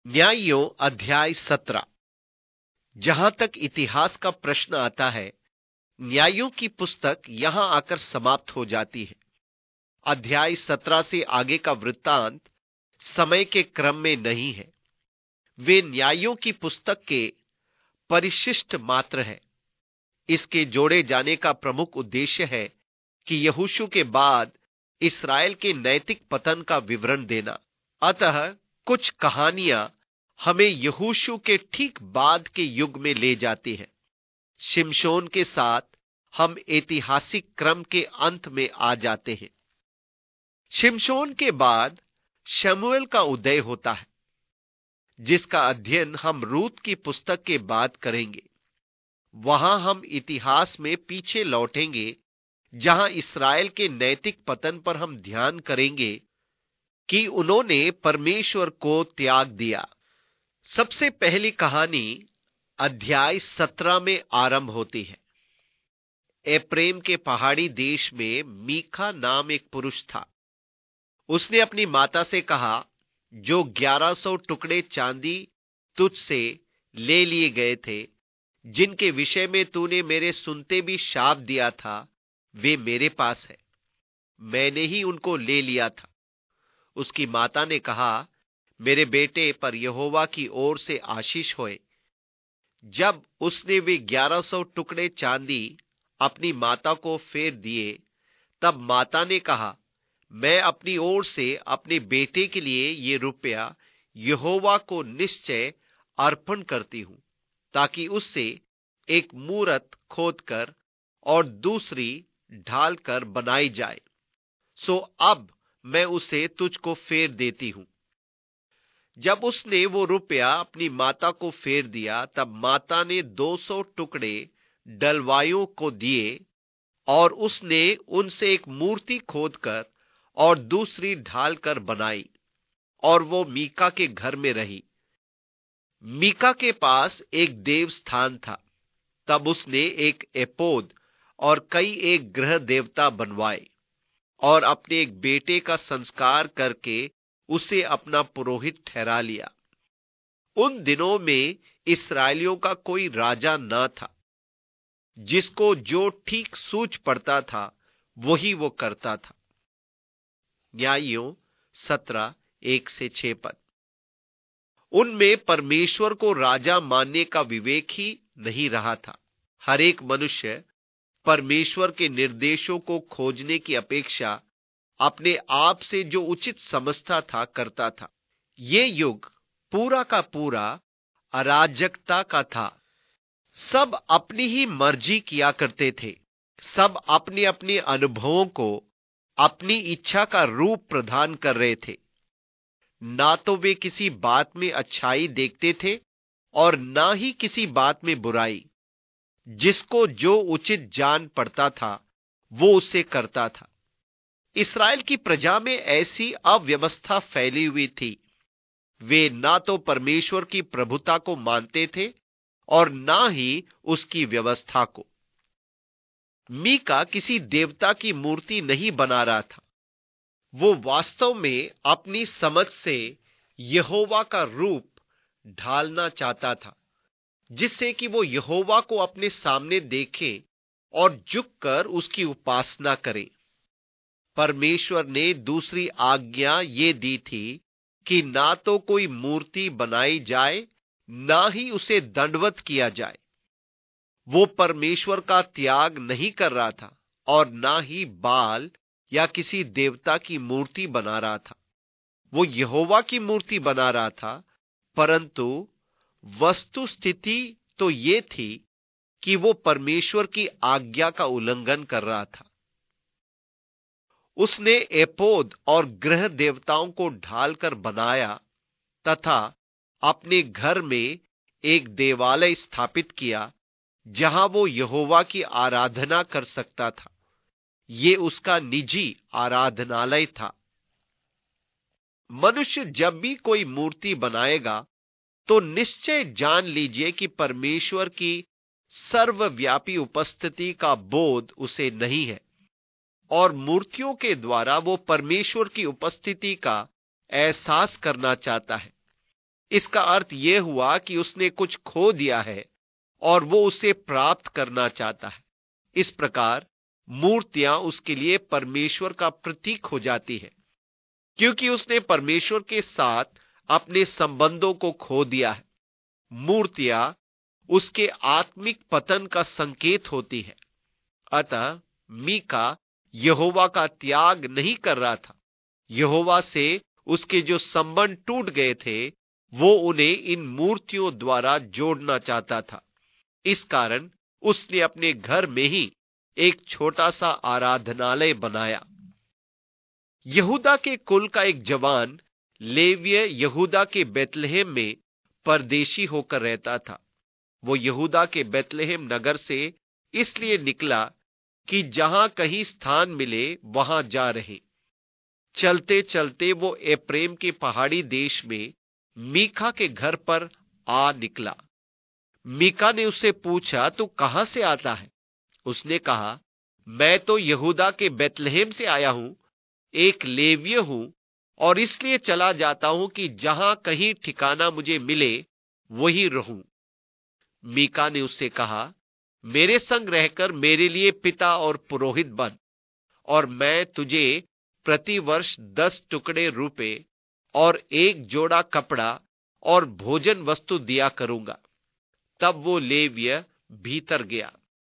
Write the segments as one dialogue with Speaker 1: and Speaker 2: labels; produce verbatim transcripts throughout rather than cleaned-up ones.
Speaker 1: न्यायों अध्याय सत्रह। जहां तक इतिहास का प्रश्न आता है, न्यायों की पुस्तक यहां आकर समाप्त हो जाती है। अध्याय सत्रह से आगे का वृत्तांत समय के क्रम में नहीं है। वे न्यायों की पुस्तक के परिशिष्ट मात्र है। इसके जोड़े जाने का प्रमुख उद्देश्य है कि यहोशू के बाद इस्राएल के नैतिक पतन का विवरण देना। अतः कुछ कहानियां हमें यहोशू के ठीक बाद के युग में ले जाती है। शिमशोन के साथ हम ऐतिहासिक क्रम के अंत में आ जाते हैं। शिमशोन के बाद शमूएल का उदय होता है, जिसका अध्ययन हम रूत की पुस्तक के बाद करेंगे। वहां हम इतिहास में पीछे लौटेंगे, जहां इस्राएल के नैतिक पतन पर हम ध्यान करेंगे कि उन्होंने परमेश्वर को त्याग दिया। सबसे पहली कहानी अध्याय सत्रह में आरंभ होती है। एप्रेम के पहाड़ी देश में मीका नाम एक पुरुष था। उसने अपनी माता से कहा, जो ग्यारह सौ टुकड़े चांदी तुझसे ले लिए गए थे, जिनके विषय में तूने मेरे सुनते भी शाप दिया था, वे मेरे पास है। मैंने ही उनको ले लिया था। उसकी माता ने कहा, मेरे बेटे पर यहोवा की ओर से आशीष होए। जब उसने वे ग्यारह सौ टुकड़े चांदी अपनी माता को फेर दिए, तब माता ने कहा, मैं अपनी ओर से अपने बेटे के लिए ये रुपया यहोवा को निश्चय अर्पण करती हूं, ताकि उससे एक मूरत खोदकर और दूसरी ढालकर बनाई जाए। सो अब मैं उसे तुझको फेर देती हूं। जब उसने वो रुपया अपनी माता को फेर दिया, तब माता ने दो सौ टुकड़े डलवायों को दिए और उसने उनसे एक मूर्ति खोदकर और दूसरी ढालकर बनाई, और वो मीका के घर में रही। मीका के पास एक देव स्थान था। तब उसने एक एपोद और कई एक ग्रह देवता बनवाए और अपने एक बेटे का संस्कार करके उसे अपना पुरोहित ठहरा लिया। उन दिनों में इस्राएलियों का कोई राजा न था। जिसको जो ठीक सूझ पड़ता था, वही वो करता था। न्यायों सत्रह एक से छह पद। उनमें परमेश्वर को राजा मानने का विवेक ही नहीं रहा था। हर एक मनुष्य परमेश्वर के निर्देशों को खोजने की अपेक्षा अपने आप से जो उचित समझता था करता था। ये युग पूरा का पूरा अराजकता का था। सब अपनी ही मर्जी किया करते थे। सब अपने अपने अनुभवों को अपनी इच्छा का रूप प्रदान कर रहे थे। ना तो वे किसी बात में अच्छाई देखते थे और ना ही किसी बात में बुराई। जिसको जो उचित जान पड़ता था, वो उसे करता था। इस्राएल की प्रजा में ऐसी अव्यवस्था फैली हुई थी। वे ना तो परमेश्वर की प्रभुता को मानते थे और ना ही उसकी व्यवस्था को। मीका किसी देवता की मूर्ति नहीं बना रहा था। वो वास्तव में अपनी समझ से यहोवा का रूप ढालना चाहता था, जिससे कि वो यहोवा को अपने सामने देखे और झुककर उसकी उपासना करे। परमेश्वर ने दूसरी आज्ञा ये दी थी कि ना तो कोई मूर्ति बनाई जाए, ना ही उसे दंडवत किया जाए। वो परमेश्वर का त्याग नहीं कर रहा था और ना ही बाल या किसी देवता की मूर्ति बना रहा था। वो यहोवा की मूर्ति बना रहा था, परंतु वस्तु स्थिति तो ये थी कि वो परमेश्वर की आज्ञा का उल्लंघन कर रहा था। उसने एपोद और ग्रह देवताओं को ढालकर बनाया तथा अपने घर में एक देवालय स्थापित किया, जहां वो यहोवा की आराधना कर सकता था। ये उसका निजी आराधनालय था। मनुष्य जब भी कोई मूर्ति बनाएगा, तो निश्चय जान लीजिए कि परमेश्वर की सर्वव्यापी उपस्थिति का बोध उसे नहीं है, और मूर्तियों के द्वारा वो परमेश्वर की उपस्थिति का एहसास करना चाहता है। इसका अर्थ यह हुआ कि उसने कुछ खो दिया है और वो उसे प्राप्त करना चाहता है। इस प्रकार मूर्तियां उसके लिए परमेश्वर का प्रतीक हो जाती है, क्योंकि उसने परमेश्वर के साथ अपने संबंधों को खो दिया है। मूर्तियां उसके आत्मिक पतन का संकेत होती है। अतः मीका यहोवा का त्याग नहीं कर रहा था। यहोवा से उसके जो संबंध टूट गए थे, वो उन्हें इन मूर्तियों द्वारा जोड़ना चाहता था। इस कारण उसने अपने घर में ही एक छोटा सा आराधनालय बनाया। यहूदा के कुल का एक जवान लेवीय यहूदा के बेतलहम में परदेशी होकर रहता था। वो यहूदा के बेतलहम नगर से इसलिए निकला कि जहां कहीं स्थान मिले वहां जा रहे। चलते चलते वो एप्रेम के पहाड़ी देश में मीका के घर पर आ निकला। मीका ने उससे पूछा, तू कहां से आता है? उसने कहा, मैं तो यहूदा के बेतलहम से आया हूं, एक लेवीय हूं, और इसलिए चला जाता हूं कि जहां कहीं ठिकाना मुझे मिले वहीं रहूं। मीका ने उससे कहा, मेरे संग रहकर मेरे लिए पिता और पुरोहित बन, और मैं तुझे प्रतिवर्ष दस टुकड़े रुपए और एक जोड़ा कपड़ा और भोजन वस्तु दिया करूंगा। तब वो लेवीय भीतर गया।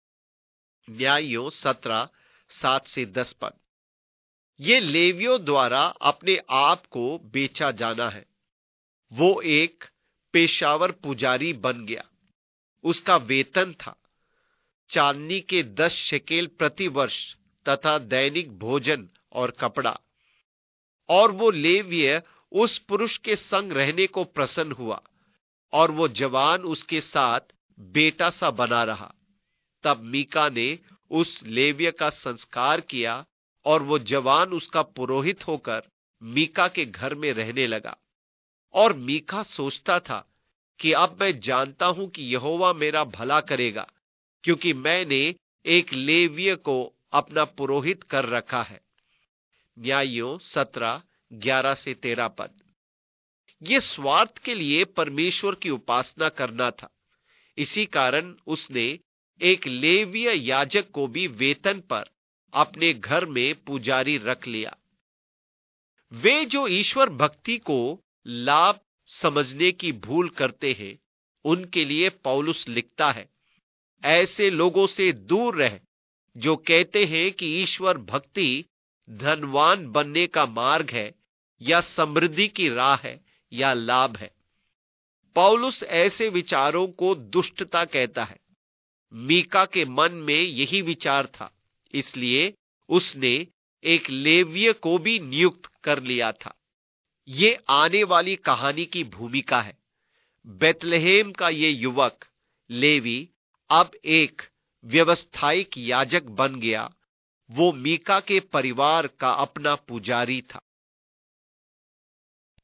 Speaker 1: न्यायों सत्रह सात से दस पद। ये लेवियों द्वारा अपने आप को बेचा जाना है। वो एक पेशावर पुजारी बन गया। उसका वेतन था चांदी के दस शेकेल प्रति वर्ष तथा दैनिक भोजन और कपड़ा। और वो लेवीय उस पुरुष के संग रहने को प्रसन्न हुआ, और वो जवान उसके साथ बेटा सा बना रहा। तब मीका ने उस लेवीय का संस्कार किया, और वो जवान उसका पुरोहित होकर मीका के घर में रहने लगा। और मीका सोचता था कि अब मैं जानता हूं कि यहोवा मेरा भला करेगा, क्योंकि मैंने एक लेवीय को अपना पुरोहित कर रखा है। न्यायों सत्रह ग्यारह से तेरह पद। यह स्वार्थ के लिए परमेश्वर की उपासना करना था। इसी कारण उसने एक लेवीय याजक को भी वेतन पर अपने घर में पुजारी रख लिया। वे जो ईश्वर भक्ति को लाभ समझने की भूल करते हैं, उनके लिए पौलुस लिखता है, ऐसे लोगों से दूर रह जो कहते हैं कि ईश्वर भक्ति धनवान बनने का मार्ग है, या समृद्धि की राह है, या लाभ है। पौलुस ऐसे विचारों को दुष्टता कहता है। मीका के मन में यही विचार था, इसलिए उसने एक लेवीय को भी नियुक्त कर लिया था। ये आने वाली कहानी की भूमिका है। बेतलहम का ये युवक लेवी अब एक व्यवसायिक याजक बन गया। वो मीका के परिवार का अपना पुजारी था।